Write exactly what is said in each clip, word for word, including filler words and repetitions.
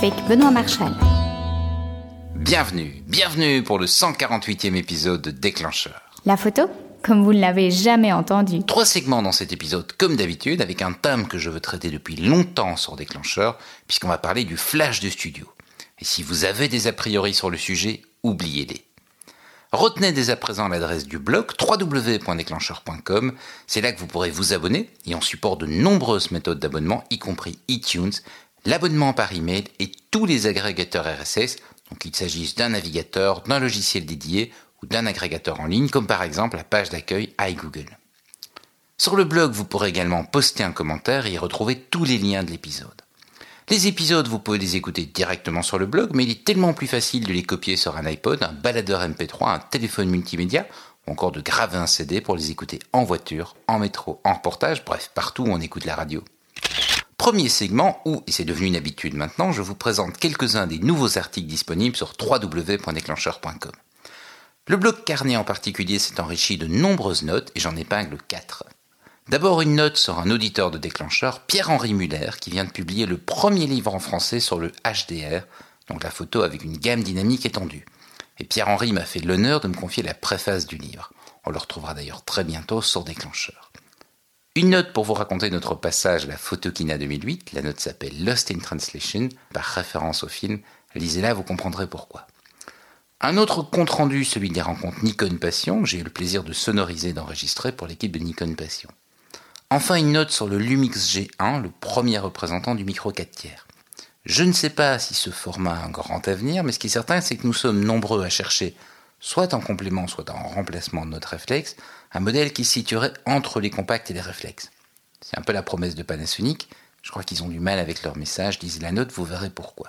avec Benoît Marchal. Bienvenue, bienvenue pour le cent quarante-huitième épisode de Déclencheur. La photo, comme vous ne l'avez jamais entendu. Trois segments dans cet épisode, comme d'habitude, avec un thème que je veux traiter depuis longtemps sur Déclencheur, puisqu'on va parler du flash de studio. Et si vous avez des a priori sur le sujet, oubliez-les. Retenez dès à présent l'adresse du blog w w w point déclencheur point com. C'est là que vous pourrez vous abonner et on supporte de nombreuses méthodes d'abonnement, y compris iTunes, l'abonnement par email et tous les agrégateurs R S S, donc qu'il s'agisse d'un navigateur, d'un logiciel dédié ou d'un agrégateur en ligne, comme par exemple la page d'accueil iGoogle. Sur le blog, vous pourrez également poster un commentaire et y retrouver tous les liens de l'épisode. Les épisodes, vous pouvez les écouter directement sur le blog, mais il est tellement plus facile de les copier sur un iPod, un baladeur M P trois, un téléphone multimédia, ou encore de graver un C D pour les écouter en voiture, en métro, en reportage, bref, partout où on écoute la radio. Premier segment où, et c'est devenu une habitude maintenant, je vous présente quelques-uns des nouveaux articles disponibles sur w w w point déclencheur point com. Le blog Carnet en particulier s'est enrichi de nombreuses notes et j'en épingle quatre. D'abord une note sur un auditeur de Déclencheur, Pierre-Henri Muller, qui vient de publier le premier livre en français sur le H D R, donc la photo avec une gamme dynamique étendue. Et Pierre-Henri m'a fait l'honneur de me confier la préface du livre. On le retrouvera d'ailleurs très bientôt sur Déclencheur. Une note pour vous raconter notre passage à la Photokina deux mille huit, la note s'appelle Lost in Translation, par référence au film. Lisez-la, vous comprendrez pourquoi. Un autre compte-rendu, celui des rencontres Nikon Passion, que j'ai eu le plaisir de sonoriser et d'enregistrer pour l'équipe de Nikon Passion. Enfin, une note sur le Lumix G un, le premier représentant du micro quatre tiers. Je ne sais pas si ce format a un grand avenir, mais ce qui est certain, c'est que nous sommes nombreux à chercher, soit en complément, soit en remplacement de notre réflexe, un modèle qui se situerait entre les compacts et les réflexes. C'est un peu la promesse de Panasonic. Je crois qu'ils ont du mal avec leur message. Lisez la note, vous verrez pourquoi.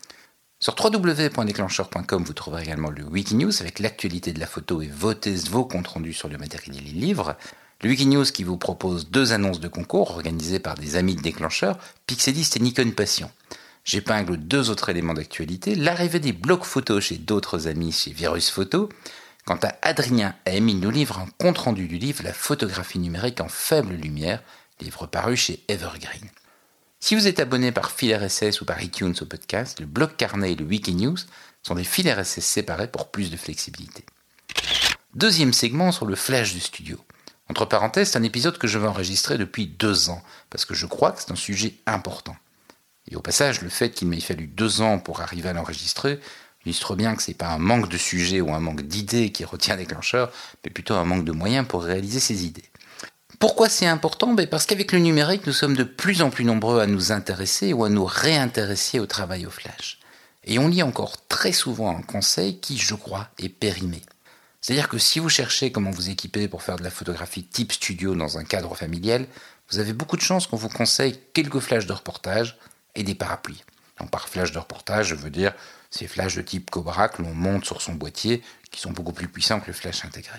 Sur w w w point déclencheur point com, vous trouverez également le Wikinews avec l'actualité de la photo et vos thèses, vos comptes rendus sur le matériel et les livres. Le Wikinews qui vous propose deux annonces de concours organisées par des amis de Déclencheur, Pixelist et Nikon Passion. J'épingle deux autres éléments d'actualité, l'arrivée des blogs photos chez d'autres amis chez Virus Photo. Quant à Adrien M, il nous livre un compte-rendu du livre La photographie numérique en faible lumière, livre paru chez Evergreen. Si vous êtes abonné par fil R S S ou par iTunes au podcast, le blog Carnet et le Wikinews sont des fils R S S séparés pour plus de flexibilité. Deuxième segment sur le flash du studio. Entre parenthèses, c'est un épisode que je vais enregistrer depuis deux ans, parce que je crois que c'est un sujet important. Et au passage, le fait qu'il m'ait fallu deux ans pour arriver à l'enregistrer illustre bien que ce n'est pas un manque de sujet ou un manque d'idées qui retient Déclencheur, mais plutôt un manque de moyens pour réaliser ces idées. Pourquoi c'est important ? Ben parce qu'avec le numérique, nous sommes de plus en plus nombreux à nous intéresser ou à nous réintéresser au travail au flash. Et on lit encore très souvent un conseil qui, je crois, est périmé. C'est-à-dire que si vous cherchez comment vous équiper pour faire de la photographie type studio dans un cadre familial, vous avez beaucoup de chances qu'on vous conseille quelques flashs de reportage et des parapluies. Donc par flash de reportage, je veux dire ces flashs de type Cobra que l'on monte sur son boîtier, qui sont beaucoup plus puissants que le flash intégré.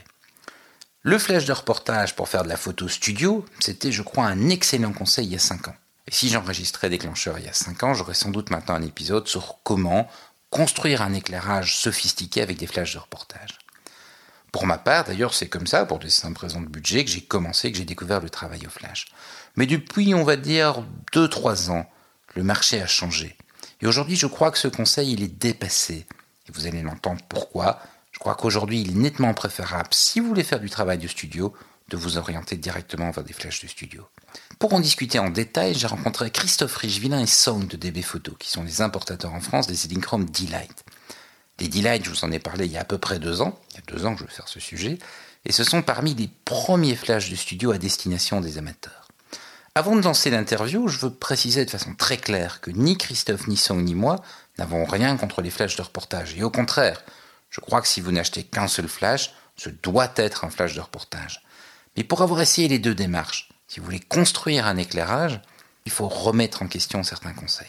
Le flash de reportage pour faire de la photo studio, c'était je crois un excellent conseil il y a cinq ans. Et si j'enregistrais Déclencheur il y a cinq ans, j'aurais sans doute maintenant un épisode sur comment construire un éclairage sophistiqué avec des flashs de reportage. Pour ma part, d'ailleurs, c'est comme ça, pour des simples raisons de budget, que j'ai commencé, que j'ai découvert le travail au flash. Mais depuis, on va dire, deux trois ans, le marché a changé. Et aujourd'hui, je crois que ce conseil, il est dépassé. Et vous allez l'entendre pourquoi. Je crois qu'aujourd'hui, il est nettement préférable, si vous voulez faire du travail de studio, de vous orienter directement vers des flashs de studio. Pour en discuter en détail, j'ai rencontré Christophe Richevillain et Song de D B Photo, qui sont les importateurs en France des Elinchrom D-Light. Les D-Light, je vous en ai parlé il y a à peu près deux ans. Il y a deux ans que je veux faire ce sujet. Et ce sont parmi les premiers flashs de studio à destination des amateurs. Avant de lancer l'interview, je veux préciser de façon très claire que ni Christophe, ni Song, ni moi n'avons rien contre les flashs de reportage. Et au contraire, je crois que si vous n'achetez qu'un seul flash, ce doit être un flash de reportage. Mais pour avoir essayé les deux démarches, si vous voulez construire un éclairage, il faut remettre en question certains conseils.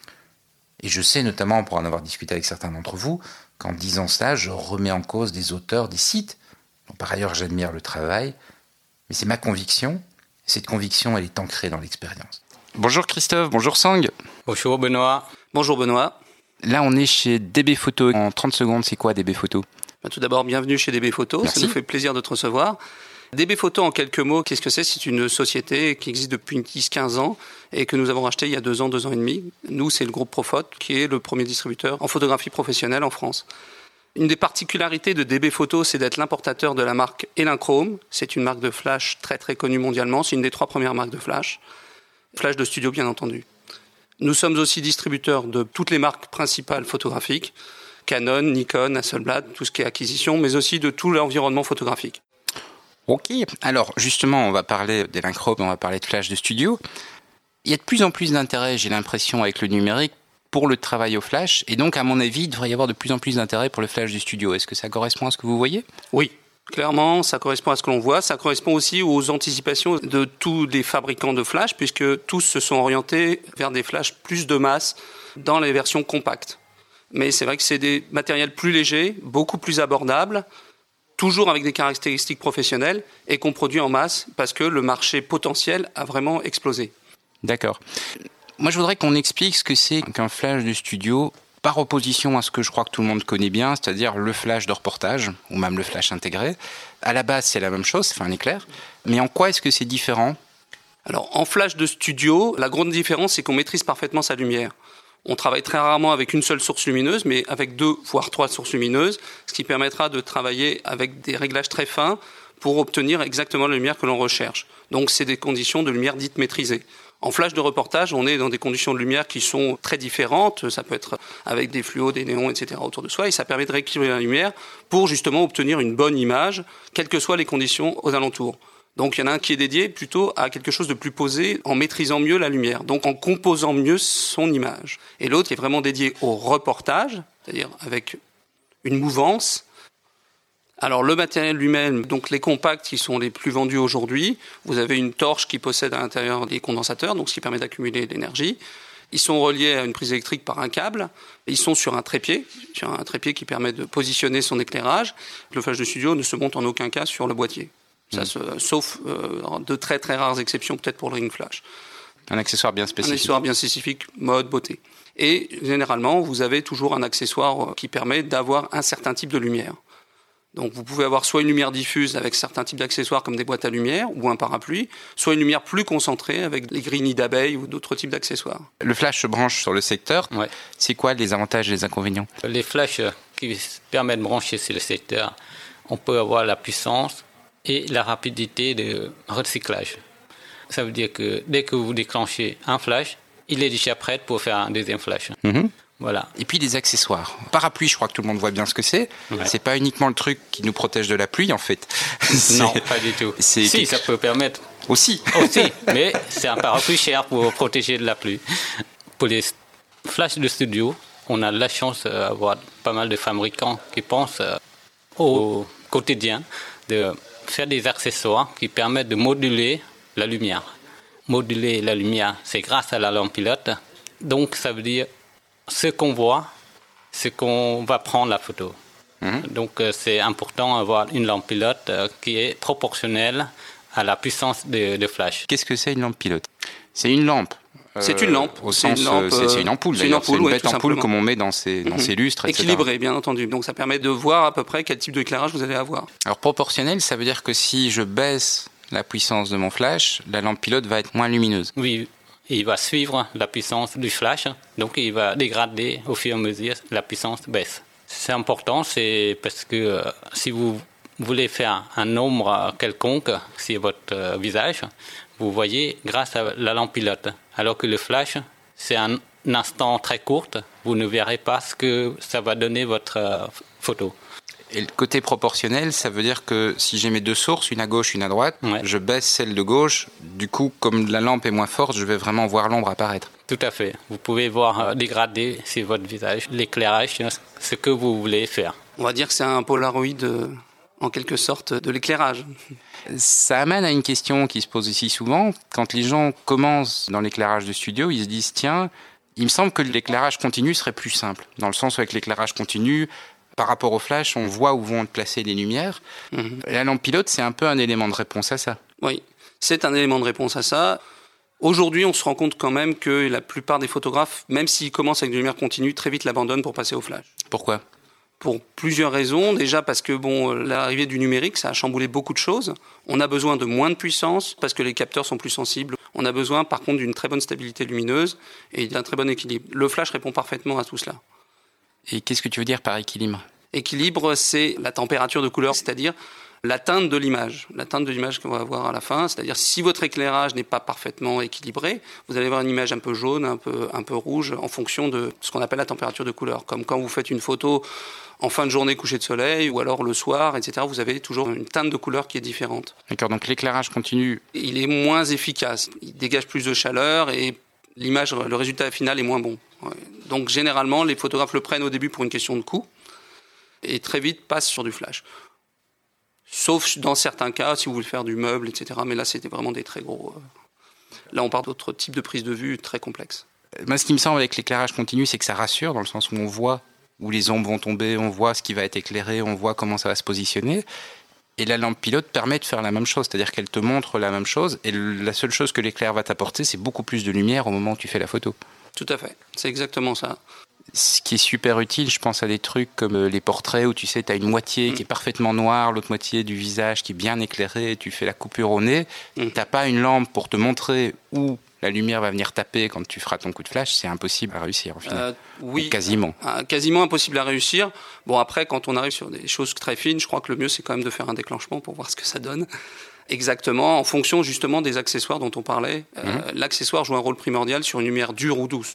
Et je sais notamment, pour en avoir discuté avec certains d'entre vous, qu'en disant cela, je remets en cause des auteurs, des sites, dont par ailleurs j'admire le travail, mais c'est ma conviction, et cette conviction, elle est ancrée dans l'expérience. Bonjour Christophe, bonjour Sang. Bonjour Benoît. Bonjour Benoît. Là, on est chez D B Photo. En trente secondes, c'est quoi D B Photo ? Tout d'abord, bienvenue chez D B Photo. Merci. Ça nous fait plaisir de te recevoir. D B Photo, en quelques mots, qu'est-ce que c'est ? C'est une société qui existe depuis dix à quinze ans et que nous avons racheté il y a deux ans, deux ans et demi. Nous, c'est le groupe Profot, qui est le premier distributeur en photographie professionnelle en France. Une des particularités de D B Photo, c'est d'être l'importateur de la marque Elinchrom. C'est une marque de flash très très connue mondialement. C'est une des trois premières marques de flash. Flash de studio, bien entendu. Nous sommes aussi distributeurs de toutes les marques principales photographiques. Canon, Nikon, Hasselblad, tout ce qui est acquisition, mais aussi de tout l'environnement photographique. Ok, alors justement, on va parler d'Elinchrom, on va parler de flash de studio. Il y a de plus en plus d'intérêt, j'ai l'impression, avec le numérique pour le travail au flash. Et donc, à mon avis, il devrait y avoir de plus en plus d'intérêt pour le flash du studio. Est-ce que ça correspond à ce que vous voyez ? Oui, clairement, ça correspond à ce que l'on voit. Ça correspond aussi aux anticipations de tous les fabricants de flash, puisque tous se sont orientés vers des flashs plus de masse dans les versions compactes. Mais c'est vrai que c'est des matériels plus légers, beaucoup plus abordables, toujours avec des caractéristiques professionnelles et qu'on produit en masse parce que le marché potentiel a vraiment explosé. D'accord. Moi, je voudrais qu'on explique ce que c'est qu'un flash de studio par opposition à ce que je crois que tout le monde connaît bien, c'est-à-dire le flash de reportage ou même le flash intégré. À la base, c'est la même chose, c'est un éclair. Mais en quoi est-ce que c'est différent ? Alors, en flash de studio, la grande différence, c'est qu'on maîtrise parfaitement sa lumière. On travaille très rarement avec une seule source lumineuse, mais avec deux, voire trois sources lumineuses, ce qui permettra de travailler avec des réglages très fins pour obtenir exactement la lumière que l'on recherche. Donc, c'est des conditions de lumière dites maîtrisées. En flash de reportage, on est dans des conditions de lumière qui sont très différentes. Ça peut être avec des fluos, des néons, et cetera autour de soi, et ça permet de rééquilibrer la lumière pour justement obtenir une bonne image, quelles que soient les conditions aux alentours. Donc il y en a un qui est dédié plutôt à quelque chose de plus posé, en maîtrisant mieux la lumière, donc en composant mieux son image. Et l'autre qui est vraiment dédié au reportage, c'est-à-dire avec une mouvance. Alors le matériel lui-même, donc les compacts qui sont les plus vendus aujourd'hui, vous avez une torche qui possède à l'intérieur des condensateurs, donc ce qui permet d'accumuler de l'énergie. Ils sont reliés à une prise électrique par un câble, et ils sont sur un trépied, sur un trépied qui permet de positionner son éclairage. Le flash de studio ne se monte en aucun cas sur le boîtier. Ça se, sauf euh, de très très rares exceptions, peut-être pour le ring flash. Un accessoire bien spécifique. Un accessoire bien spécifique, mode, beauté. Et généralement, vous avez toujours un accessoire qui permet d'avoir un certain type de lumière. Donc vous pouvez avoir soit une lumière diffuse avec certains types d'accessoires comme des boîtes à lumière ou un parapluie, soit une lumière plus concentrée avec les grilles d'abeilles ou d'autres types d'accessoires. Le flash se branche sur le secteur. Ouais. C'est quoi les avantages et les inconvénients ? Les flashs qui permettent de brancher sur le secteur, on peut avoir la puissance et la rapidité de recyclage. Ça veut dire que dès que vous déclenchez un flash, il est déjà prêt pour faire un deuxième flash. Mmh. Voilà. Et puis des accessoires. Parapluie, je crois que tout le monde voit bien ce que c'est. Ouais. C'est pas uniquement le truc qui nous protège de la pluie, en fait. Non, pas du tout. C'est si, quelque... ça peut permettre. Aussi. Aussi, mais c'est un parapluie cher pour protéger de la pluie. Pour les flashs de studio, on a la chance d'avoir pas mal de fabricants qui pensent au quotidien de faire des accessoires qui permettent de moduler la lumière. Moduler la lumière, c'est grâce à la lampe pilote. Donc, ça veut dire ce qu'on voit, c'est qu'on va prendre la photo. Mmh. Donc, c'est important d'avoir une lampe pilote qui est proportionnelle à la puissance de, de flash. Qu'est-ce que c'est une lampe pilote ? C'est une lampe. C'est une lampe. Au sens, c'est, une lampe, c'est, c'est une ampoule. C'est une ampoule, c'est une ouais, bête ampoule comme on met dans ses, dans mmh. ses lustres, et cetera. Équilibrée, bien entendu. Donc ça permet de voir à peu près quel type d'éclairage vous allez avoir. Alors proportionnel, ça veut dire que si je baisse la puissance de mon flash, la lampe pilote va être moins lumineuse. Oui, il va suivre la puissance du flash, donc il va dégrader au fur et à mesure la puissance baisse. C'est important, c'est parce que euh, si vous voulez faire un nombre quelconque sur votre euh, visage, vous voyez grâce à la lampe pilote. Alors que le flash, c'est un instant très court, vous ne verrez pas ce que ça va donner votre euh, photo. Et le côté proportionnel, ça veut dire que si j'ai mes deux sources, une à gauche, une à droite, ouais. je baisse celle de gauche. Du coup, comme la lampe est moins forte, je vais vraiment voir l'ombre apparaître. Tout à fait. Vous pouvez voir euh, dégrader sur votre visage l'éclairage, ce que vous voulez faire. On va dire que c'est un Polaroid, euh, en quelque sorte, de l'éclairage. Ça amène à une question qui se pose ici souvent. Quand les gens commencent dans l'éclairage de studio, ils se disent « Tiens, il me semble que l'éclairage continu serait plus simple. » Dans le sens où avec l'éclairage continu, par rapport au flash, on voit où vont être placées les lumières. Mmh. La lampe pilote, c'est un peu un élément de réponse à ça. Oui, c'est un élément de réponse à ça. Aujourd'hui, on se rend compte quand même que la plupart des photographes, même s'ils commencent avec de lumière continue, très vite l'abandonnent pour passer au flash. Pourquoi ? Pour plusieurs raisons. Déjà parce que bon, l'arrivée du numérique, ça a chamboulé beaucoup de choses. On a besoin de moins de puissance parce que les capteurs sont plus sensibles. On a besoin par contre d'une très bonne stabilité lumineuse et d'un très bon équilibre. Le flash répond parfaitement à tout cela. Et qu'est-ce que tu veux dire par équilibre ? Équilibre, c'est la température de couleur, c'est-à-dire la teinte de l'image, la teinte de l'image qu'on va avoir à la fin. C'est-à-dire si votre éclairage n'est pas parfaitement équilibré, vous allez avoir une image un peu jaune, un peu, un peu rouge, en fonction de ce qu'on appelle la température de couleur. Comme quand vous faites une photo en fin de journée coucher de soleil, ou alors le soir, et cetera, vous avez toujours une teinte de couleur qui est différente. D'accord, donc l'éclairage continu. Il est moins efficace, il dégage plus de chaleur et l'image, le résultat final est moins bon. Ouais. Donc généralement, les photographes le prennent au début pour une question de coût et très vite passent sur du flash. Sauf dans certains cas, si vous voulez faire du meuble, et cetera. Mais là, c'était vraiment des très gros... Là, on parle d'autres types de prises de vue très complexes. Moi, ce qui me semble avec l'éclairage continu, c'est que ça rassure, dans le sens où on voit où les ombres vont tomber, on voit ce qui va être éclairé, on voit comment ça va se positionner. Et la lampe pilote permet de faire la même chose, c'est-à-dire qu'elle te montre la même chose, et la seule chose que l'éclair va t'apporter, c'est beaucoup plus de lumière au moment où tu fais la photo. Tout à fait, c'est exactement ça. Ce qui est super utile, je pense à des trucs comme les portraits où tu sais, tu as une moitié mmh. qui est parfaitement noire, l'autre moitié du visage qui est bien éclairée, tu fais la coupure au nez, mmh. tu n'as pas une lampe pour te montrer où la lumière va venir taper quand tu feras ton coup de flash, c'est impossible à réussir au final. Euh, oui, Ou quasiment. Euh, quasiment impossible à réussir. Bon, après, quand on arrive sur des choses très fines, je crois que le mieux, c'est quand même de faire un déclenchement pour voir ce que ça donne. Exactement, en fonction justement des accessoires dont on parlait. Mmh. Euh, l'accessoire joue un rôle primordial sur une lumière dure ou douce.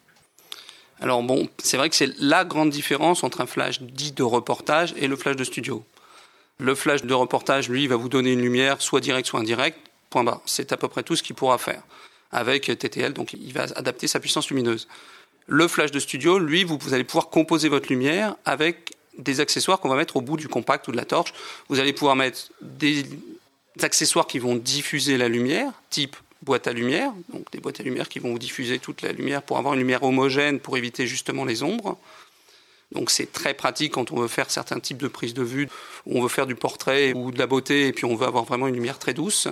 Alors bon, c'est vrai que c'est la grande différence entre un flash dit de reportage et le flash de studio. Le flash de reportage, lui, va vous donner une lumière soit directe, soit indirecte, point barre. C'est à peu près tout ce qu'il pourra faire avec T T L, donc il va adapter sa puissance lumineuse. Le flash de studio, lui, vous, vous allez pouvoir composer votre lumière avec des accessoires qu'on va mettre au bout du compact ou de la torche. Vous allez pouvoir mettre des accessoires qui vont diffuser la lumière, type boîte à lumière, donc des boîtes à lumière qui vont vous diffuser toute la lumière pour avoir une lumière homogène pour éviter justement les ombres. Donc c'est très pratique quand on veut faire certains types de prises de vue, où on veut faire du portrait ou de la beauté et puis on veut avoir vraiment une lumière très douce.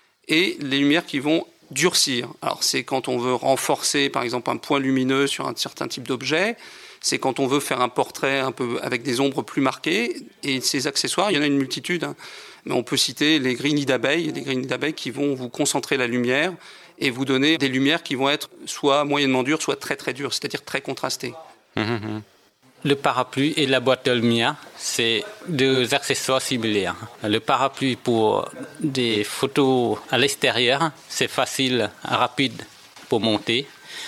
Et les lumières qui vont durcir. Alors c'est quand on veut renforcer par exemple un point lumineux sur un certain type d'objet, c'est quand on veut faire un portrait un peu avec des ombres plus marquées, et ces accessoires, il y en a une multitude, hein. Mais on peut citer les grignoux d'abeilles, des grignoux d'abeilles qui vont vous concentrer la lumière et vous donner des lumières qui vont être soit moyennement dures, soit très très dures, c'est-à-dire très contrastées. Mmh. Le parapluie et la boîte de lumière, c'est deux accessoires similaires. Le parapluie pour des photos à l'extérieur, c'est facile, rapide pour monter.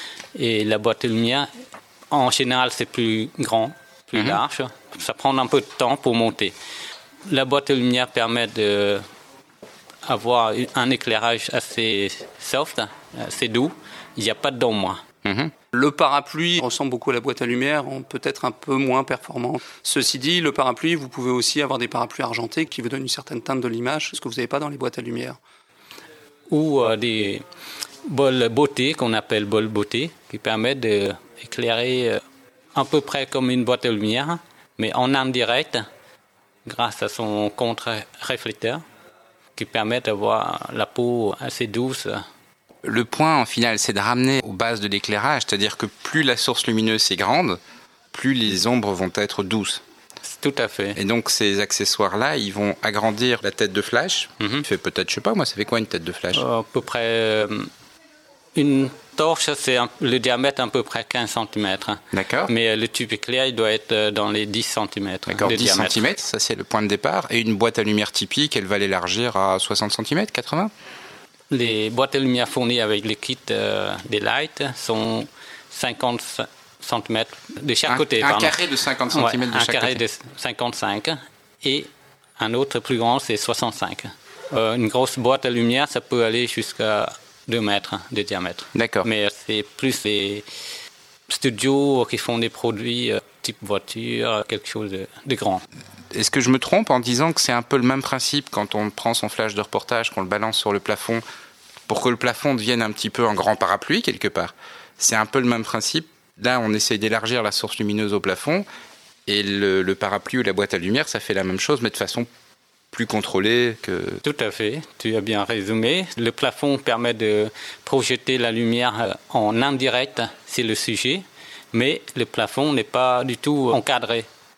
Et la boîte de lumière, en général, c'est plus grand, plus mmh. large. Ça prend un peu de temps pour monter. La boîte de lumière permet d'avoir un éclairage assez soft, assez doux. Il n'y a pas d'ombre. Mmh. Le parapluie ressemble beaucoup à la boîte à lumière, peut-être un peu moins performant. Ceci dit, le parapluie, vous pouvez aussi avoir des parapluies argentés qui vous donnent une certaine teinte de l'image, ce que vous n'avez pas dans les boîtes à lumière. Ou euh, des bols beauté, qu'on appelle bols beauté, qui permettent d'éclairer euh, à peu près comme une boîte à lumière, mais en indirect, grâce à son contre-réflecteur, qui permet d'avoir la peau assez douce. Le point, en final, c'est de ramener aux bases de l'éclairage, c'est-à-dire que plus la source lumineuse est grande, plus les ombres vont être douces. Tout à fait. Et donc, ces accessoires-là, ils vont agrandir la tête de flash. Mm-hmm. Ça fait peut-être, je sais pas, moi, ça fait quoi une tête de flash ? euh, À peu près... Euh, une torche, c'est un, le diamètre à peu près quinze centimètres. D'accord. Mais le tube éclair, il doit être dans les dix centimètres. D'accord, dix centimètres, ça c'est le point de départ. Et une boîte à lumière typique, elle va l'élargir à soixante centimètres, quatre-vingts ? Les boîtes à lumière fournies avec les kits euh, des lights sont cinquante centimètres de chaque un, côté. Un pardon. carré de cinquante centimètres ouais, de chaque côté. Un carré de cinquante-cinq. Et un autre plus grand, c'est soixante-cinq. Euh, une grosse boîte à lumière, ça peut aller jusqu'à deux mètres de diamètre. D'accord. Mais c'est plus les studios qui font des produits euh, type voiture, quelque chose de, de grand. Est-ce que je me trompe en disant que c'est un peu le même principe quand on prend son flash de reportage, qu'on le balance sur le plafond, pour que le plafond devienne un petit peu un grand parapluie quelque part ? C'est un peu le même principe. Là, on essaye d'élargir la source lumineuse au plafond, et le, le parapluie ou la boîte à lumière, ça fait la même chose, mais de façon plus contrôlée que... Tout à fait, tu as bien résumé. Le plafond permet de projeter la lumière en indirect sur le sujet, mais le plafond n'est pas du tout encadré.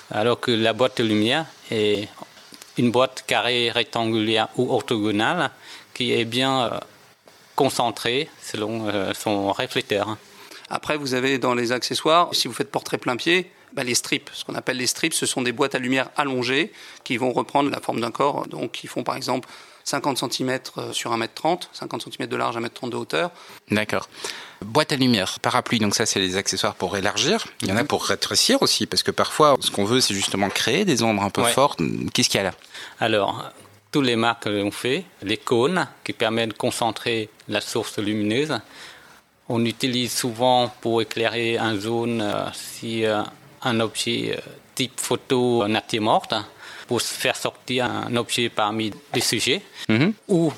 alors que la boîte de lumière est une boîte carrée, rectangulaire ou orthogonale qui est bien euh, concentrée selon euh, son réflecteur. Après, vous avez dans les accessoires, si vous faites portrait plein pied, bah les strips. Ce qu'on appelle les strips, ce sont des boîtes à lumière allongées qui vont reprendre la forme d'un corps, donc qui font par exemple cinquante centimètres sur un mètre trente, cinquante centimètres de large, un mètre trente de hauteur. D'accord. Boîte à lumière, parapluie, donc ça c'est les accessoires pour élargir. Il y en a pour rétrécir aussi, parce que parfois ce qu'on veut c'est justement créer des ombres un peu ouais. fortes. Qu'est-ce qu'il y a là ? Alors, toutes les marques que l'on fait, les cônes qui permettent de concentrer la source lumineuse. On utilise souvent pour éclairer une zone euh, si euh, un objet euh, type photo nature morte, pour faire sortir un objet parmi les sujets. Mm-hmm. Ou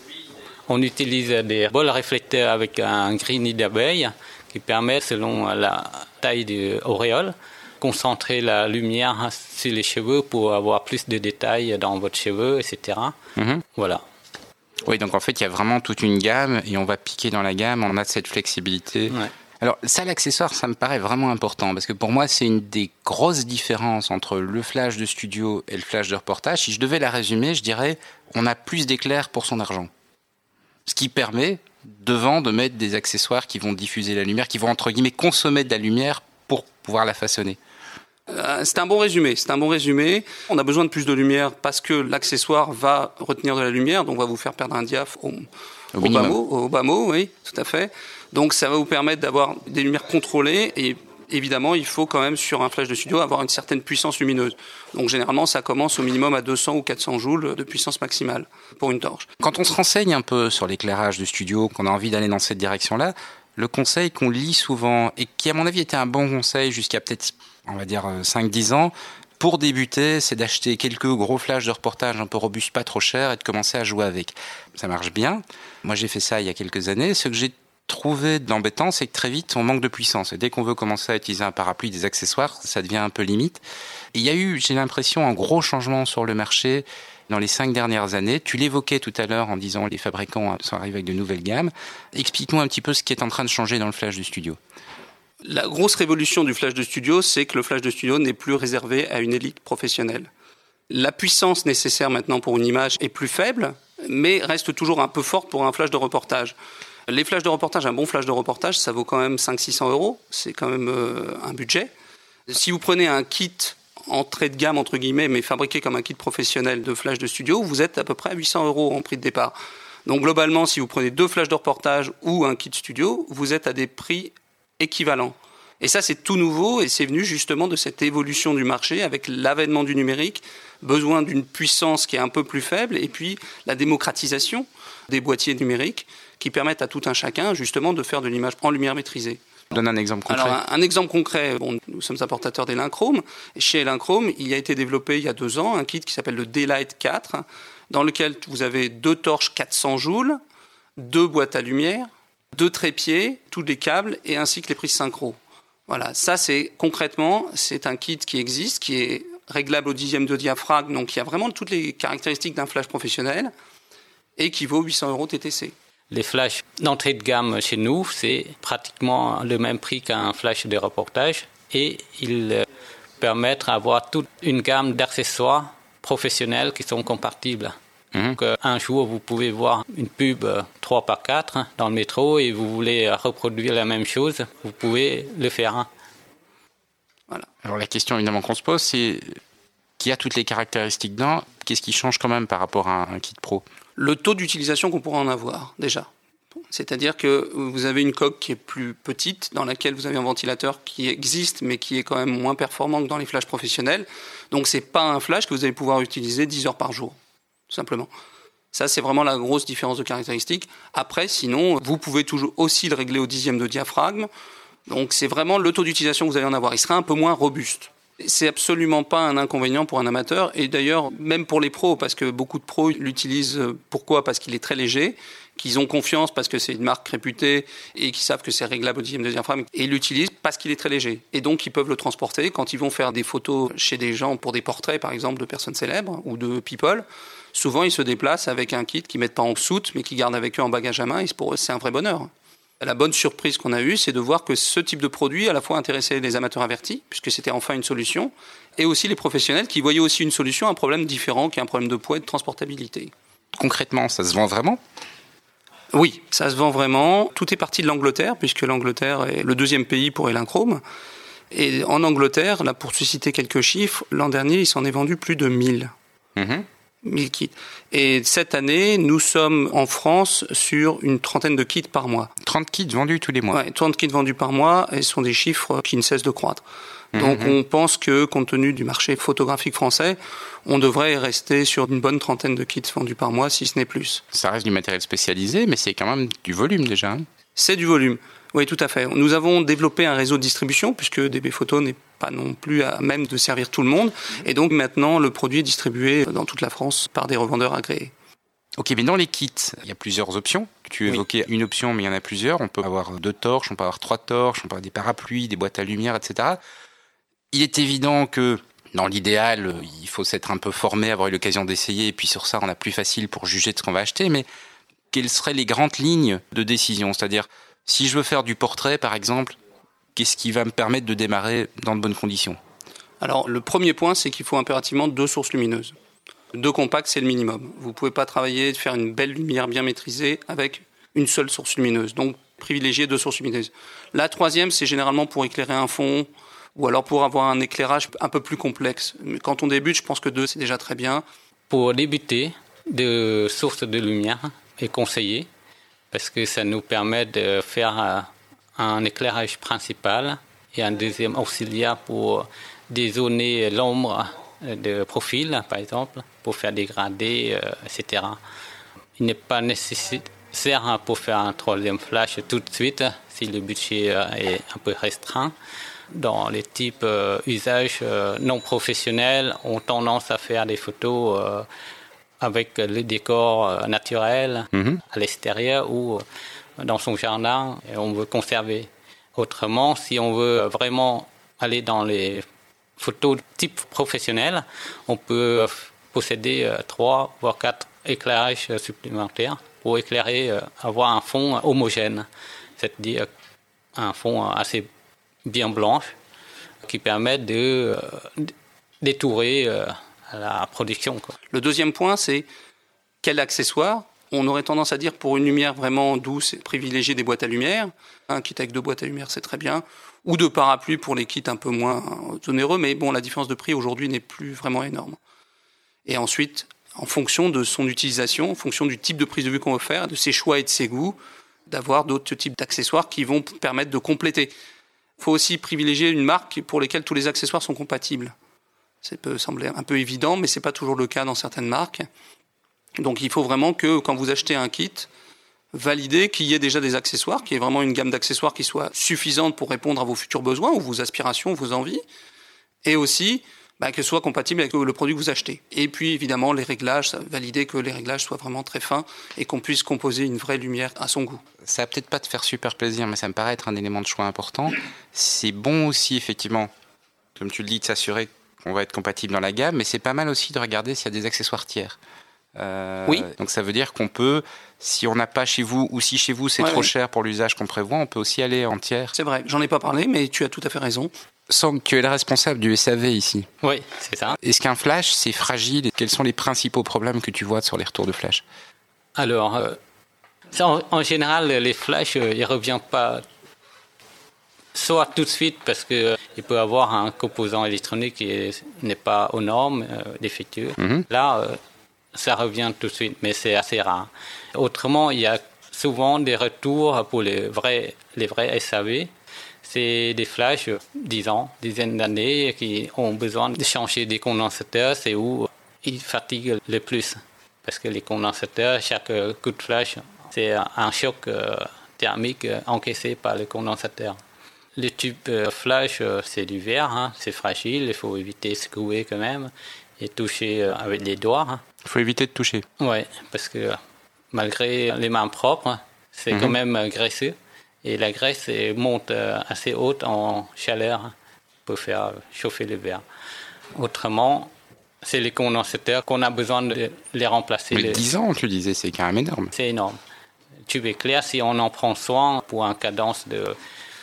on utilise des bols réflecteurs avec un gris d'abeille qui permet, selon la taille de l'auréole, concentrer la lumière sur les cheveux pour avoir plus de détails dans votre cheveu, et cetera. Mm-hmm. Voilà. Oui, donc en fait, il y a vraiment toute une gamme et on va piquer dans la gamme, on a cette flexibilité. Ouais. Alors ça, l'accessoire, ça me paraît vraiment important parce que pour moi, c'est une des grosses différences entre le flash de studio et le flash de reportage. Si je devais la résumer, je dirais on a plus d'éclair pour son argent. Ce qui permet devant de mettre des accessoires qui vont diffuser la lumière, qui vont entre guillemets consommer de la lumière pour pouvoir la façonner. Euh, c'est un bon résumé, c'est un bon résumé. On a besoin de plus de lumière parce que l'accessoire va retenir de la lumière, donc va vous faire perdre un diaph au, au, au bas mot, au bas mot, oui, tout à fait. Donc ça va vous permettre d'avoir des lumières contrôlées et évidemment il faut quand même sur un flash de studio avoir une certaine puissance lumineuse. Donc généralement ça commence au minimum à deux cents ou quatre cents joules de puissance maximale pour une torche. Quand on se renseigne un peu sur l'éclairage de studio, qu'on a envie d'aller dans cette direction-là, le conseil qu'on lit souvent et qui à mon avis était un bon conseil jusqu'à peut-être on va dire cinq dix ans, pour débuter, c'est d'acheter quelques gros flashs de reportage un peu robustes, pas trop chers, et de commencer à jouer avec. Ça marche bien. Moi, j'ai fait ça il y a quelques années. Ce que j'ai trouvé d'embêtant, c'est que très vite, on manque de puissance. Et dès qu'on veut commencer à utiliser un parapluie, des accessoires, ça devient un peu limite. Et il y a eu, j'ai l'impression, un gros changement sur le marché dans les cinq dernières années. Tu l'évoquais tout à l'heure en disant les fabricants sont arrivés avec de nouvelles gammes. Explique-nous un petit peu ce qui est en train de changer dans le flash du studio. La grosse révolution du flash de studio, c'est que le flash de studio n'est plus réservé à une élite professionnelle. La puissance nécessaire maintenant pour une image est plus faible, mais reste toujours un peu forte pour un flash de reportage. Les flashs de reportage, un bon flash de reportage, ça vaut quand même cinq cents à six cents euros. C'est quand même euh, un budget. Si vous prenez un kit entrée de gamme, entre guillemets, mais fabriqué comme un kit professionnel de flash de studio, vous êtes à peu près à huit cents euros en prix de départ. Donc globalement, si vous prenez deux flashs de reportage ou un kit studio, vous êtes à des prix équivalent. Et ça, c'est tout nouveau et c'est venu justement de cette évolution du marché avec l'avènement du numérique, besoin d'une puissance qui est un peu plus faible et puis la démocratisation des boîtiers numériques qui permettent à tout un chacun justement de faire de l'image en lumière maîtrisée. Donne un exemple concret. Alors, un, un exemple concret, bon, nous sommes importateurs d'Elinchrome. Chez Elinchrome, il a été développé il y a deux ans un kit qui s'appelle le Daylight quatre, dans lequel vous avez deux torches quatre cents joules, deux boîtes à lumière, deux trépieds, tous les câbles et ainsi que les prises synchro. Voilà, ça c'est concrètement, c'est un kit qui existe, qui est réglable au dixième de diaphragme, donc il y a vraiment toutes les caractéristiques d'un flash professionnel et qui vaut huit cents euros T T C. Les flashs d'entrée de gamme chez nous, c'est pratiquement le même prix qu'un flash de reportage et ils permettent d'avoir toute une gamme d'accessoires professionnels qui sont compatibles. Mmh. Donc, un jour, vous pouvez voir une pub trois par quatre dans le métro et vous voulez reproduire la même chose, vous pouvez le faire. Voilà. Alors la question évidemment qu'on se pose, c'est qui a toutes les caractéristiques dedans, qu'est-ce qui change quand même par rapport à un kit pro ? Le taux d'utilisation qu'on pourra en avoir, déjà. C'est-à-dire que vous avez une coque qui est plus petite, dans laquelle vous avez un ventilateur qui existe, mais qui est quand même moins performant que dans les flashs professionnels. Donc c'est pas un flash que vous allez pouvoir utiliser dix heures par jour. Tout simplement. Ça, c'est vraiment la grosse différence de caractéristiques. Après, sinon, vous pouvez toujours aussi le régler au dixième de diaphragme. Donc, c'est vraiment le taux d'utilisation que vous allez en avoir. Il sera un peu moins robuste. C'est absolument pas un inconvénient pour un amateur. Et d'ailleurs, même pour les pros, parce que beaucoup de pros l'utilisent. Pourquoi ? Parce qu'il est très léger, qu'ils ont confiance parce que c'est une marque réputée et qu'ils savent que c'est réglable au dixième de diaphragme. Et ils l'utilisent parce qu'il est très léger. Et donc, ils peuvent le transporter quand ils vont faire des photos chez des gens pour des portraits, par exemple, de personnes célèbres ou de people. Souvent, ils se déplacent avec un kit qu'ils ne mettent pas en soute, mais qu'ils gardent avec eux en bagage à main. Et pour eux, c'est un vrai bonheur. La bonne surprise qu'on a eue, c'est de voir que ce type de produit, à la fois intéressait les amateurs avertis, puisque c'était enfin une solution, et aussi les professionnels qui voyaient aussi une solution à un problème différent, qui est un problème de poids et de transportabilité. Concrètement, ça se vend vraiment ? Oui, ça se vend vraiment. Tout est parti de l'Angleterre, puisque l'Angleterre est le deuxième pays pour Elinchrom. Et en Angleterre, là, pour susciter quelques chiffres, l'an dernier, il s'en est vendu plus de mille. Mmh. mille kits. Et cette année, nous sommes en France sur une trentaine de kits par mois. trente kits vendus tous les mois. Oui, trente kits vendus par mois, et ce sont des chiffres qui ne cessent de croître. Donc mmh. on pense que, compte tenu du marché photographique français, on devrait rester sur une bonne trentaine de kits vendus par mois, si ce n'est plus. Ça reste du matériel spécialisé, mais c'est quand même du volume déjà. Hein. C'est du volume, oui, tout à fait. Nous avons développé un réseau de distribution, puisque D B Photo n'est pas non plus à même de servir tout le monde. Et donc maintenant, le produit est distribué dans toute la France par des revendeurs agréés. Ok, mais dans les kits, il y a plusieurs options. Tu évoquais oui. une option, mais il y en a plusieurs. On peut avoir deux torches, on peut avoir trois torches, on peut avoir des parapluies, des boîtes à lumière, et cetera. Il est évident que, dans l'idéal, il faut s'être un peu formé, avoir eu l'occasion d'essayer, et puis sur ça, on a plus facile pour juger de ce qu'on va acheter. Mais quelles seraient les grandes lignes de décision ? C'est-à-dire, si je veux faire du portrait, par exemple, qu'est-ce qui va me permettre de démarrer dans de bonnes conditions ? Alors, le premier point, c'est qu'il faut impérativement deux sources lumineuses. Deux compacts, c'est le minimum. Vous ne pouvez pas travailler, faire une belle lumière bien maîtrisée avec une seule source lumineuse. Donc, privilégier deux sources lumineuses. La troisième, c'est généralement pour éclairer un fond ou alors pour avoir un éclairage un peu plus complexe. Mais quand on débute, je pense que deux, c'est déjà très bien. Pour débuter, deux sources de lumière est conseillé parce que ça nous permet de faire un éclairage principal et un deuxième auxiliaire pour dézoner l'ombre de profil, par exemple, pour faire des gradés, euh, et cetera. Il n'est pas nécessaire pour faire un troisième flash tout de suite si le budget est un peu restreint. Dans les types euh, usages euh, non professionnels, on a tendance à faire des photos euh, avec le décor euh, naturel mmh. à l'extérieur ou dans son jardin et on veut conserver. Autrement, si on veut vraiment aller dans les photos type professionnel, on peut posséder euh, trois voire quatre éclairages supplémentaires pour éclairer, euh, avoir un fond homogène, c'est-à-dire un fond assez bien blanche qui permet de euh, détourer euh, la production. Quoi. Le deuxième point, c'est quel accessoire ? On aurait tendance à dire pour une lumière vraiment douce, privilégier des boîtes à lumière. Un kit avec deux boîtes à lumière, c'est très bien. Ou de parapluies pour les kits un peu moins onéreux, mais bon, la différence de prix aujourd'hui n'est plus vraiment énorme. Et ensuite, en fonction de son utilisation, en fonction du type de prise de vue qu'on veut faire, de ses choix et de ses goûts, d'avoir d'autres types d'accessoires qui vont permettre de compléter. Il faut aussi privilégier une marque pour laquelle tous les accessoires sont compatibles. Ça peut sembler un peu évident, mais ce n'est pas toujours le cas dans certaines marques. Donc il faut vraiment que, quand vous achetez un kit, valider qu'il y ait déjà des accessoires, qu'il y ait vraiment une gamme d'accessoires qui soit suffisante pour répondre à vos futurs besoins, ou vos aspirations, ou vos envies, et aussi bah, que ce soit compatible avec le produit que vous achetez. Et puis évidemment les réglages, valider que les réglages soient vraiment très fins et qu'on puisse composer une vraie lumière à son goût. Ça va peut-être pas te faire super plaisir, mais ça me paraît être un élément de choix important. C'est bon aussi, effectivement, comme tu le dis, de s'assurer qu'on va être compatible dans la gamme, mais c'est pas mal aussi de regarder s'il y a des accessoires tiers. Euh, oui. Donc ça veut dire qu'on peut, si on n'a pas chez vous, ou si chez vous c'est ouais, trop ouais. cher pour l'usage qu'on prévoit, on peut aussi aller en tiers. C'est vrai, j'en ai pas parlé, mais tu as tout à fait raison. Sang, tu es le responsable du S A V ici. Oui, c'est ça. Est-ce qu'un flash, c'est fragile ? Quels sont les principaux problèmes que tu vois sur les retours de flash ? Alors, euh, ça, en, en général, les flashs, euh, ils ne reviennent pas soit tout de suite parce qu'il euh, peut avoir un composant électronique qui est, n'est pas aux normes, euh, défectueux. Mm-hmm. Là, euh, ça revient tout de suite, mais c'est assez rare. Autrement, il y a souvent des retours pour les vrais, les vrais S A V. C'est des flashs, dix ans, dizaines d'années, qui ont besoin de changer des condensateurs. C'est où ils fatiguent le plus. Parce que les condensateurs, chaque coup de flash, c'est un choc thermique encaissé par le condensateur. Le tube flash, c'est du verre, hein, c'est fragile, il faut éviter de secouer quand même et toucher avec les doigts. Il faut éviter de toucher. Oui, parce que malgré les mains propres, c'est mmh. quand même graisseux. Et la graisse monte assez haute en chaleur pour faire chauffer le verre. Autrement, c'est les condensateurs qu'on a besoin de les remplacer. Mais les... dix ans, tu disais, c'est quand même énorme. C'est énorme. Le tube est clair si on en prend soin pour une cadence de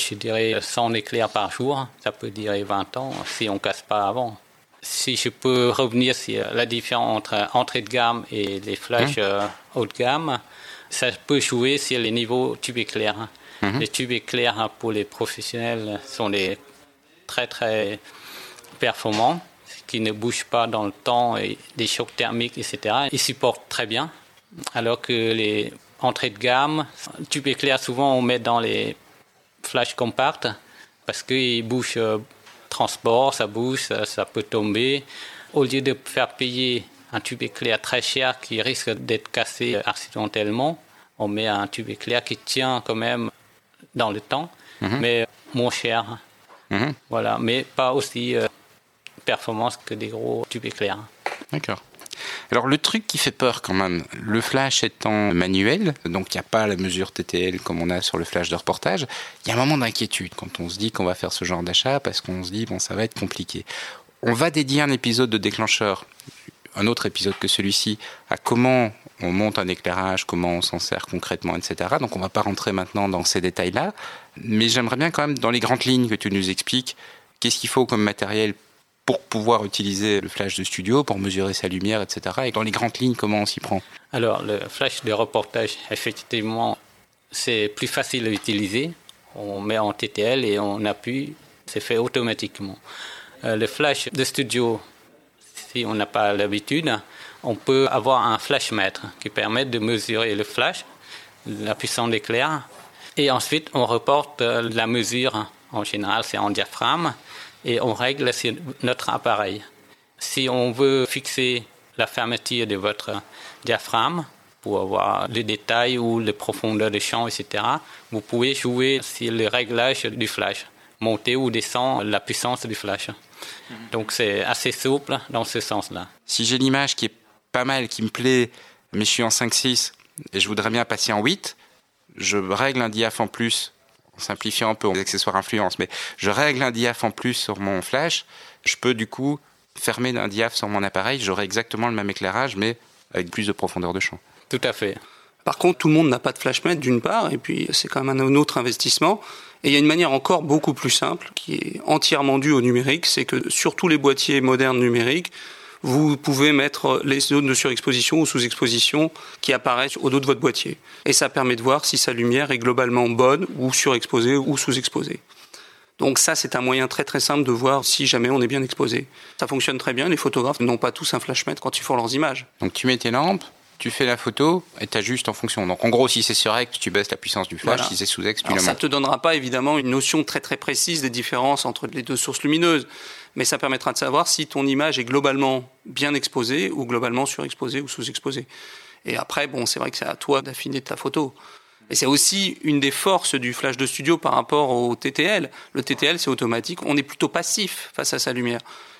Je dirais cent éclairs par jour, ça peut durer vingt ans si on ne casse pas avant. Si je peux revenir sur la différence entre entrée de gamme et les flashs mmh. euh, haut de gamme, ça peut jouer sur les niveaux tubes éclairs. Mmh. Les tubes éclairs pour les professionnels sont des très très performants, qui ne bougent pas dans le temps, et des chocs thermiques, et cetera. Ils supportent très bien, alors que les entrées de gamme, tubes éclairs, souvent on met dans les flash compacts parce qu'ils bougent, euh, transport, ça bouge, ça, ça peut tomber. Au lieu de faire payer un tube éclair très cher qui risque d'être cassé accidentellement, on met un tube éclair qui tient quand même dans le temps, mmh. mais moins cher. Mmh. Voilà, mais pas aussi euh, performance que des gros tubes éclairs. D'accord. Alors le truc qui fait peur quand même, le flash étant manuel, donc il n'y a pas la mesure T T L comme on a sur le flash de reportage, il y a un moment d'inquiétude quand on se dit qu'on va faire ce genre d'achat parce qu'on se dit bon ça va être compliqué. On va dédier un épisode de déclencheur, un autre épisode que celui-ci, à comment on monte un éclairage, comment on s'en sert concrètement, et cetera. Donc on ne va pas rentrer maintenant dans ces détails-là, mais j'aimerais bien quand même dans les grandes lignes que tu nous expliques qu'est-ce qu'il faut comme matériel pour pouvoir utiliser le flash de studio, pour mesurer sa lumière, et cetera. Et dans les grandes lignes, comment on s'y prend ? Alors, le flash de reportage, effectivement, c'est plus facile à utiliser. On met en T T L et on appuie, c'est fait automatiquement. Euh, le flash de studio, si on n'a pas l'habitude, on peut avoir un flashmètre qui permet de mesurer le flash, la puissance d'éclair, et ensuite on reporte la mesure, en général c'est en diaphragme, et on règle sur notre appareil. Si on veut fixer la fermeture de votre diaphragme pour avoir les détails ou les profondeurs de champ, et cetera, vous pouvez jouer sur le réglage du flash, monter ou descendre la puissance du flash. Donc c'est assez souple dans ce sens-là. Si j'ai l'image qui est pas mal, qui me plaît, mais je suis en cinq six et je voudrais bien passer en huit, je règle un diaph en plus, en simplifiant un peu, les accessoires influence, mais je règle un diaph en plus sur mon flash, je peux du coup fermer un diaph sur mon appareil, j'aurai exactement le même éclairage, mais avec plus de profondeur de champ. Tout à fait. Par contre, tout le monde n'a pas de flashmètre d'une part, et puis c'est quand même un autre investissement. Et il y a une manière encore beaucoup plus simple, qui est entièrement due au numérique, c'est que sur tous les boîtiers modernes numériques, vous pouvez mettre les zones de surexposition ou sous-exposition qui apparaissent au dos de votre boîtier. Et ça permet de voir si sa lumière est globalement bonne ou surexposée ou sous-exposée. Donc ça, c'est un moyen très très simple de voir si jamais on est bien exposé. Ça fonctionne très bien, les photographes n'ont pas tous un flashmètre quand ils font leurs images. Donc tu mets tes lampes, tu fais la photo et tu ajustes en fonction. Donc en gros, si c'est sur-ex, tu baisses la puissance du flash, voilà. Si c'est sous-ex, tu Alors, la montes. Ça ne te donnera pas évidemment une notion très très précise des différences entre les deux sources lumineuses, mais ça permettra de savoir si ton image est globalement bien exposée ou globalement surexposée ou sous-exposée. Et après, bon, c'est vrai que c'est à toi d'affiner ta photo. Et c'est aussi une des forces du flash de studio par rapport au T T L. Le T T L, c'est automatique. On est plutôt passif face à sa lumière.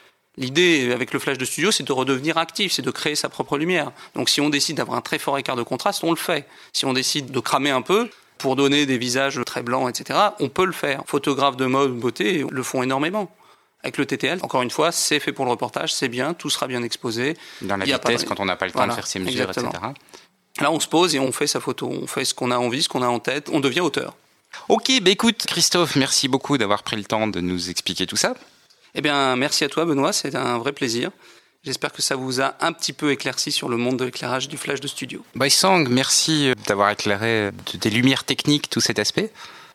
L'idée avec le flash de studio, c'est de redevenir actif, c'est de créer sa propre lumière. Donc si on décide d'avoir un très fort écart de contraste, on le fait. Si on décide de cramer un peu pour donner des visages très blancs, et cetera, on peut le faire. Photographes de mode, beauté le font énormément. Avec le T T L, encore une fois, c'est fait pour le reportage, c'est bien, tout sera bien exposé. Dans la vitesse, quand on n'a pas le temps voilà, de faire ses mesures, exactement. et cetera. Là, on se pose et on fait sa photo. On fait ce qu'on a envie, ce qu'on a en tête. On devient auteur. Ok, bah écoute, Christophe, merci beaucoup d'avoir pris le temps de nous expliquer tout ça. Eh bien, merci à toi, Benoît. C'est un vrai plaisir. J'espère que ça vous a un petit peu éclairci sur le monde de l'éclairage du flash de studio. Baisang, merci d'avoir éclairé des lumières techniques tout cet aspect.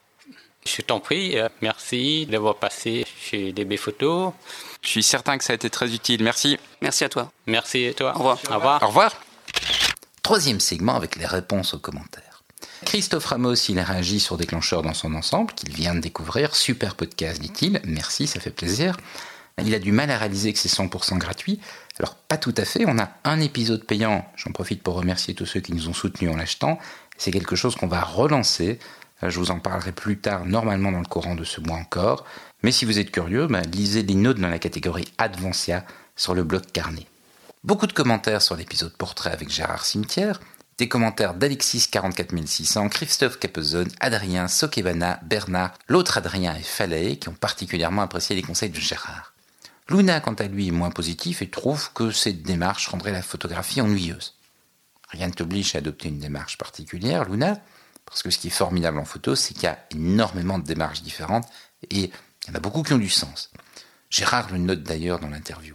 Je t'en prie. Merci d'avoir passé chez D B Photo. Je suis certain que ça a été très utile. Merci. Merci à toi. Merci à toi. Au revoir. Au revoir. Au revoir. Troisième segment avec les réponses aux commentaires. Christophe Ramos, il a réagi sur Déclencheur dans son ensemble, qu'il vient de découvrir. Super podcast, dit-il. Merci, ça fait plaisir. Il a du mal à réaliser que c'est cent pour cent gratuit. Alors, pas tout à fait. On a un épisode payant. J'en profite pour remercier tous ceux qui nous ont soutenus en l'achetant. C'est quelque chose qu'on va relancer. Je vous en parlerai plus tard, normalement dans le courant de ce mois encore. Mais si vous êtes curieux, bah, lisez les notes dans la catégorie Advancia sur le blog Carnet. Beaucoup de commentaires sur l'épisode portrait avec Gérard Cimetière. Des commentaires d'Alexis quarante-quatre mille six cents, Christophe Capezone, Adrien, Sokebana, Bernard, l'autre Adrien et Fallet qui ont particulièrement apprécié les conseils de Gérard. Luna, quant à lui, est moins positif et trouve que cette démarche rendrait la photographie ennuyeuse. Rien ne t'oblige à adopter une démarche particulière, Luna, Parce que ce qui est formidable en photo, c'est qu'il y a énormément de démarches différentes et il y en a beaucoup qui ont du sens. Gérard le note d'ailleurs dans l'interview.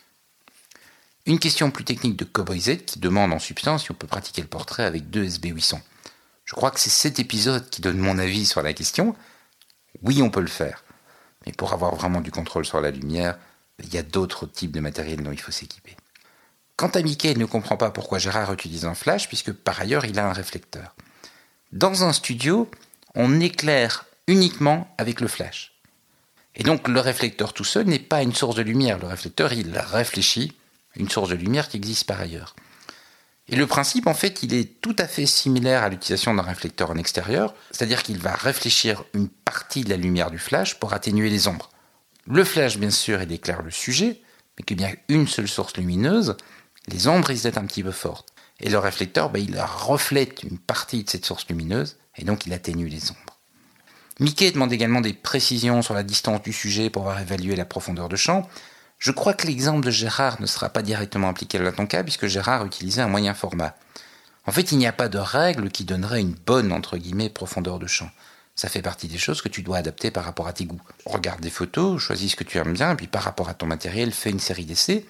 Une question plus technique de Cowboy Z qui demande en substance si on peut pratiquer le portrait avec deux S B huit cents. Je crois que c'est cet épisode qui donne mon avis sur la question. Oui, on peut le faire. Mais pour avoir vraiment du contrôle sur la lumière, il y a d'autres types de matériel dont il faut s'équiper. Quant à Mickey, il ne comprend pas pourquoi Gérard utilise un flash puisque par ailleurs il a un réflecteur. Dans un studio, on éclaire uniquement avec le flash. Et donc le réflecteur tout seul n'est pas une source de lumière. Le réflecteur, il réfléchit une source de lumière qui existe par ailleurs. Et le principe, en fait, il est tout à fait similaire à l'utilisation d'un réflecteur en extérieur, c'est-à-dire qu'il va réfléchir une partie de la lumière du flash pour atténuer les ombres. Le flash, bien sûr, il éclaire le sujet, mais qu'il y a une seule source lumineuse, les ombres risquent d'être un petit peu fortes. Et le réflecteur, ben, il reflète une partie de cette source lumineuse, et donc il atténue les ombres. Mickey demande également des précisions sur la distance du sujet pour pouvoir évaluer la profondeur de champ. Je crois que l'exemple de Gérard ne sera pas directement applicable à ton cas, puisque Gérard utilisait un moyen format. En fait, il n'y a pas de règle qui donnerait une bonne, entre guillemets, profondeur de champ. Ça fait partie des choses que tu dois adapter par rapport à tes goûts. Regarde des photos, choisis ce que tu aimes bien, et puis par rapport à ton matériel, fais une série d'essais.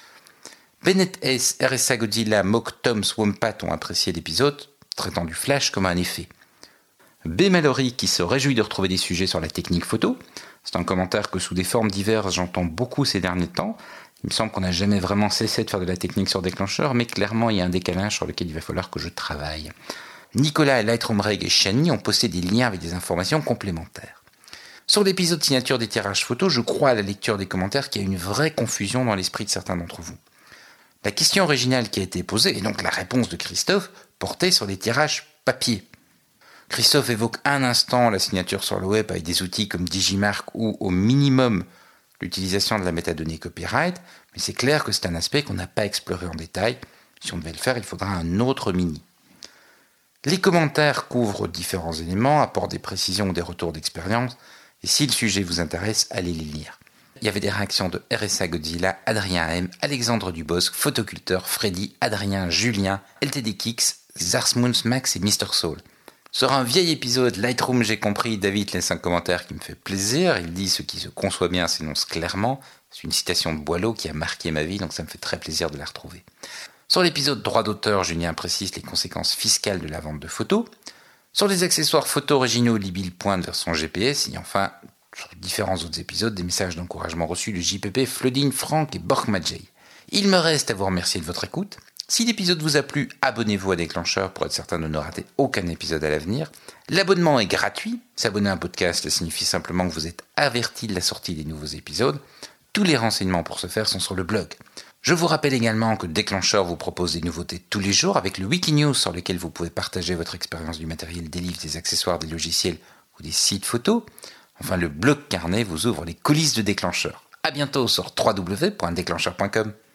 Bennett S, R S A Godzilla, Mock, Toms, Wompat ont apprécié l'épisode, traitant du flash comme un effet. B. Mallory, qui se réjouit de retrouver des sujets sur la technique photo. C'est un commentaire que sous des formes diverses, j'entends beaucoup ces derniers temps. Il me semble qu'on n'a jamais vraiment cessé de faire de la technique sur déclencheur, mais clairement, il y a un décalage sur lequel il va falloir que je travaille. Nicolas, Lightroom Reg et Shani ont posté des liens avec des informations complémentaires. Sur l'épisode signature des tirages photos, je crois à la lecture des commentaires qu'il y a une vraie confusion dans l'esprit de certains d'entre vous. La question originale qui a été posée, et donc la réponse de Christophe, portait sur les tirages papier. Christophe évoque un instant la signature sur le web avec des outils comme Digimark ou au minimum l'utilisation de la métadonnée copyright, mais c'est clair que c'est un aspect qu'on n'a pas exploré en détail. Si on devait le faire, il faudra un autre mini. Les commentaires couvrent différents éléments, apportent des précisions ou des retours d'expérience, et si le sujet vous intéresse, allez les lire. Il y avait des réactions de R S A Godzilla, Adrien M, Alexandre Dubosc, Photoculteur, Freddy, Adrien, Julien, L T D Kix, Zarsmoons, Max et Mister Soul. Sur un vieil épisode, Lightroom, j'ai compris, David laisse un commentaire qui me fait plaisir. Il dit « Ce qui se conçoit bien s'énonce clairement ». C'est une citation de Boileau qui a marqué ma vie, donc ça me fait très plaisir de la retrouver. Sur l'épisode droit d'auteur, Julien précise les conséquences fiscales de la vente de photos. Sur les accessoires photo originaux, Libby pointe vers son G P S. Et enfin, sur différents autres épisodes, des messages d'encouragement reçus de J P P, Flooding, Franck et Borkmajay. Il me reste à vous remercier de votre écoute. Si l'épisode vous a plu, abonnez-vous à Déclencheur pour être certain de ne rater aucun épisode à l'avenir. L'abonnement est gratuit. S'abonner à un podcast, ça signifie simplement que vous êtes averti de la sortie des nouveaux épisodes. Tous les renseignements pour ce faire sont sur le blog. Je vous rappelle également que Déclencheur vous propose des nouveautés tous les jours avec le Wikinews sur lequel vous pouvez partager votre expérience du matériel, des livres, des accessoires, des logiciels ou des sites photos. Enfin, le blog carnet vous ouvre les coulisses de Déclencheur. À bientôt sur w w w point déclencheur point com.